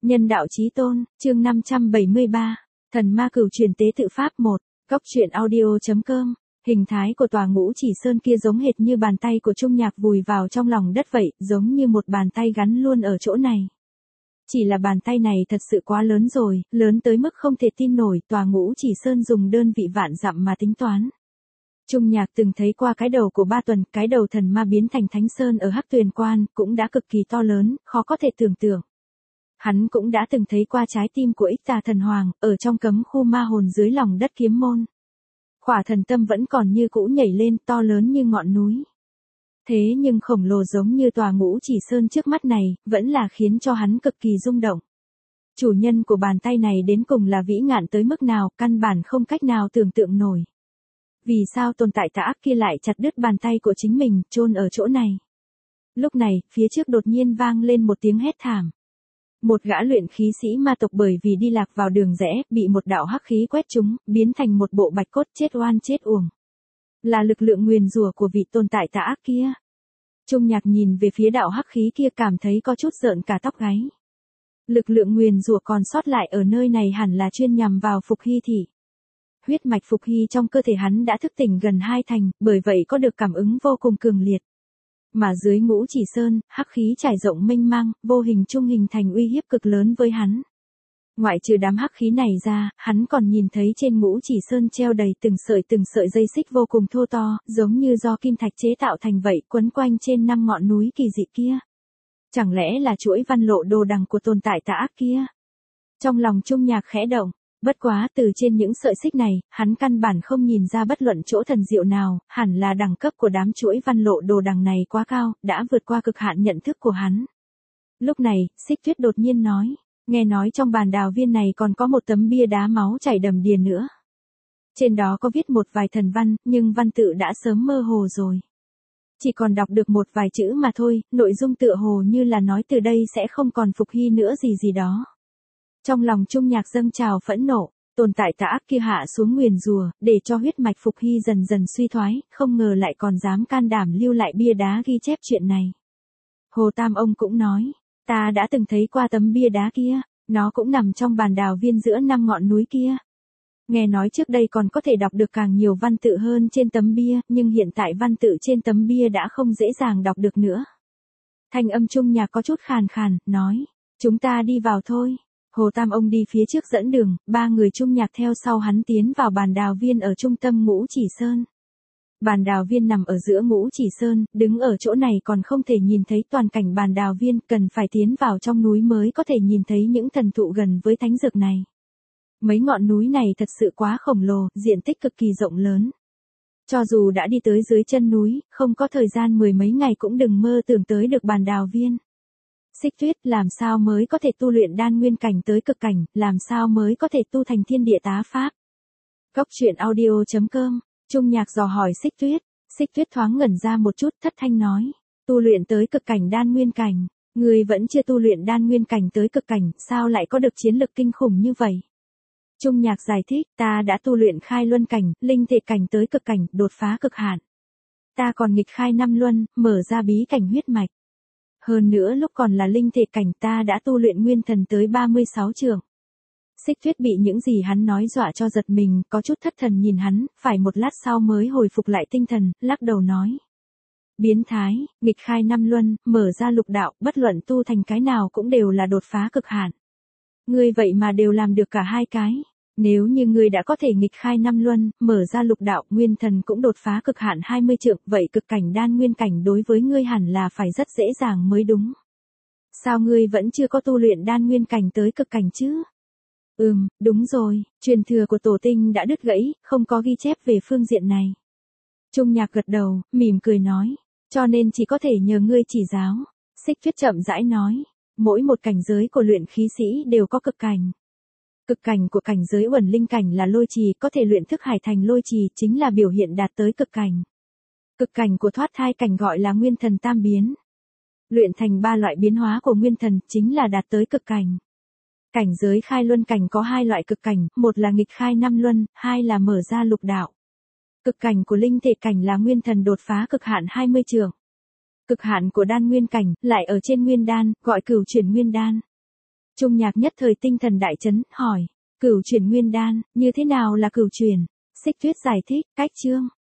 Nhân đạo chí tôn, chương 573, thần ma cửu truyền tế tự pháp 1, góc truyện audio.com. Hình thái của tòa Ngũ Chỉ Sơn kia giống hệt như bàn tay của Trung Nhạc vùi vào trong lòng đất vậy, giống như một bàn tay gắn luôn ở chỗ này. Chỉ là bàn tay này thật sự quá lớn rồi, lớn tới mức không thể tin nổi, tòa Ngũ Chỉ Sơn dùng đơn vị vạn dặm mà tính toán. Trung Nhạc từng thấy qua cái đầu của Ba Tuần, cái đầu thần ma biến thành Thánh Sơn ở Hắc Tuyền Quan, cũng đã cực kỳ to lớn, khó có thể tưởng tượng. Hắn cũng đã từng thấy qua trái tim của Ích Tà Thần Hoàng, ở trong cấm khu ma hồn dưới lòng đất Kiếm Môn. Khỏa thần tâm vẫn còn như cũ nhảy lên, to lớn như ngọn núi. Thế nhưng khổng lồ giống như tòa Ngũ Chỉ Sơn trước mắt này, vẫn là khiến cho hắn cực kỳ rung động. Chủ nhân của bàn tay này đến cùng là vĩ ngạn tới mức nào, căn bản không cách nào tưởng tượng nổi. Vì sao tồn tại tà ác kia lại chặt đứt bàn tay của chính mình, chôn ở chỗ này? Lúc này, phía trước đột nhiên vang lên một tiếng hét thảm. Một gã luyện khí sĩ ma tộc bởi vì đi lạc vào đường rẽ, bị một đạo hắc khí quét trúng, biến thành một bộ bạch cốt chết oan chết uổng. Là lực lượng nguyền rủa của vị tồn tại tà ác kia. Trung Nhạc nhìn về phía đạo hắc khí kia cảm thấy có chút rợn cả tóc gáy. Lực lượng nguyền rủa còn sót lại ở nơi này hẳn là chuyên nhằm vào Phục Hy thị. Huyết mạch Phục Hy trong cơ thể hắn đã thức tỉnh gần 2 thành, bởi vậy có được cảm ứng vô cùng cường liệt. Mà dưới Ngũ Chỉ Sơn, hắc khí trải rộng mênh mang, vô hình trung hình thành uy hiếp cực lớn với hắn. Ngoại trừ đám hắc khí này ra, hắn còn nhìn thấy trên Ngũ Chỉ Sơn treo đầy từng sợi dây xích vô cùng thô to, giống như do kim thạch chế tạo thành vậy, quấn quanh trên 5 ngọn núi kỳ dị kia. Chẳng lẽ là chuỗi văn lộ đồ đằng của tồn tại tà ác kia? Trong lòng Trung Nhạc khẽ động. Bất quá từ trên những sợi xích này, hắn căn bản không nhìn ra bất luận chỗ thần diệu nào, hẳn là đẳng cấp của đám chuỗi văn lộ đồ đằng này quá cao, đã vượt qua cực hạn nhận thức của hắn. Lúc này, Xích Tuyết đột nhiên nói, nghe nói trong bàn đào viên này còn có một tấm bia đá máu chảy đầm đìa nữa. Trên đó có viết một vài thần văn, nhưng văn tự đã sớm mơ hồ rồi. Chỉ còn đọc được một vài chữ mà thôi, nội dung tựa hồ như là nói từ đây sẽ không còn Phục Hy nữa gì đó. Trong lòng Trung Nhạc dâng trào phẫn nộ, tồn tại tà ác kia hạ xuống nguyền rủa, để cho huyết mạch Phục Hy dần dần suy thoái, không ngờ lại còn dám can đảm lưu lại bia đá ghi chép chuyện này. Hồ Tam ông cũng nói, ta đã từng thấy qua tấm bia đá kia, nó cũng nằm trong bàn đào viên giữa 5 ngọn núi kia. Nghe nói trước đây còn có thể đọc được càng nhiều văn tự hơn trên tấm bia, nhưng hiện tại văn tự trên tấm bia đã không dễ dàng đọc được nữa. Thanh âm Trung Nhạc có chút khàn khàn, nói, chúng ta đi vào thôi. Hồ Tam ông đi phía trước dẫn đường, 3 người Trung Nhạc theo sau hắn tiến vào bàn đào viên ở trung tâm Ngũ Chỉ Sơn. Bàn đào viên nằm ở giữa Ngũ Chỉ Sơn, đứng ở chỗ này còn không thể nhìn thấy toàn cảnh bàn đào viên, cần phải tiến vào trong núi mới có thể nhìn thấy những thần thụ gần với thánh dược này. Mấy ngọn núi này thật sự quá khổng lồ, diện tích cực kỳ rộng lớn. Cho dù đã đi tới dưới chân núi, không có thời gian 10 mấy ngày cũng đừng mơ tưởng tới được bàn đào viên. Xích Tuyết, làm sao mới có thể tu luyện đan nguyên cảnh tới cực cảnh, làm sao mới có thể tu thành thiên địa tá pháp? Góc truyện audio.com, Trung Nhạc dò hỏi Xích Tuyết thoáng ngẩn ra một chút, thất thanh nói, tu luyện tới cực cảnh đan nguyên cảnh, người vẫn chưa tu luyện đan nguyên cảnh tới cực cảnh, sao lại có được chiến lực kinh khủng như vậy? Trung Nhạc giải thích, ta đã tu luyện khai luân cảnh, linh thể cảnh tới cực cảnh, đột phá cực hạn. Ta còn nghịch khai 5 luân, mở ra bí cảnh huyết mạch. Hơn nữa lúc còn là linh thể cảnh ta đã tu luyện nguyên thần tới 36 trường. Xích Tuyết bị những gì hắn nói dọa cho giật mình, có chút thất thần nhìn hắn, phải một lát sau mới hồi phục lại tinh thần, lắc đầu nói. Biến thái, nghịch khai 5 luân, mở ra lục đạo, bất luận tu thành cái nào cũng đều là đột phá cực hạn. Ngươi vậy mà đều làm được cả hai cái. Nếu như ngươi đã có thể nghịch khai 5 luân, mở ra lục đạo, nguyên thần cũng đột phá cực hạn 20 trượng, vậy cực cảnh đan nguyên cảnh đối với ngươi hẳn là phải rất dễ dàng mới đúng. Sao ngươi vẫn chưa có tu luyện đan nguyên cảnh tới cực cảnh chứ? Đúng rồi, truyền thừa của tổ tinh đã đứt gãy, không có ghi chép về phương diện này. Trung Nhạc gật đầu, mỉm cười nói, cho nên chỉ có thể nhờ ngươi chỉ giáo. Xích Tuyết chậm rãi nói, mỗi một cảnh giới của luyện khí sĩ đều có cực cảnh. Cực cảnh của cảnh giới uẩn linh cảnh là lôi trì, có thể luyện thức hải thành lôi trì, chính là biểu hiện đạt tới cực cảnh. Cực cảnh của thoát thai cảnh gọi là nguyên thần tam biến. Luyện thành 3 loại biến hóa của nguyên thần, chính là đạt tới cực cảnh. Cảnh giới khai luân cảnh có 2 loại cực cảnh, một là nghịch khai 5 luân, 2 là mở ra lục đạo. Cực cảnh của linh thể cảnh là nguyên thần đột phá cực hạn 20 trường. Cực hạn của đan nguyên cảnh, lại ở trên nguyên đan, gọi cửu chuyển nguyên đan. Trung Nhạc nhất thời tinh thần đại chấn, hỏi, cửu chuyển nguyên đan, như thế nào là cửu chuyển? Xích Tuyết giải thích, cách chương,